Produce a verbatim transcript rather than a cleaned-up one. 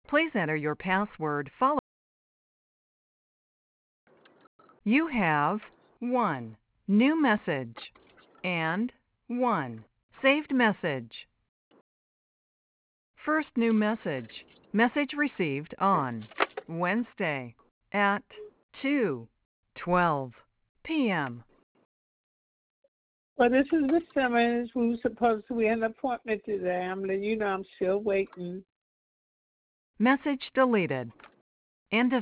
Please enter your password followed. You have one new message and one saved message. First new message. Message received on Wednesday at two twelve p m Well, this is Miss Simmons. We were supposed to be an appointment today. I'm letting you know I'm still waiting. Message deleted. End of